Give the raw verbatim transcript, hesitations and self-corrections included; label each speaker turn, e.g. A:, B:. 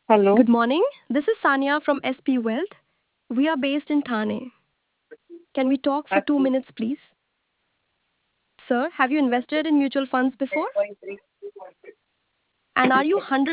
A: Hello.
B: Good morning. This is Sanya from S P Wealth. We are based in Thane. Can we talk for two
A: Okay.
B: minutes, please? Sir, have you invested in mutual funds before? And are you